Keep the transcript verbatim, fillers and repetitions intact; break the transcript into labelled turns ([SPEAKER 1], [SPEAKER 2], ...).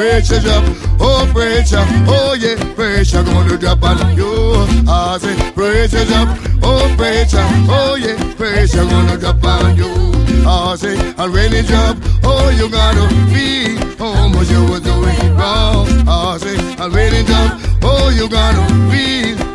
[SPEAKER 1] pressure drop, oh pressure, oh yeah, pressure gonna drop on you. I say pressure drop, oh pressure, oh yeah, pressure gonna drop on you. I say and when it drop, oh you gotta feel how much you was doing wrong. I say and when it drop, oh you gotta feel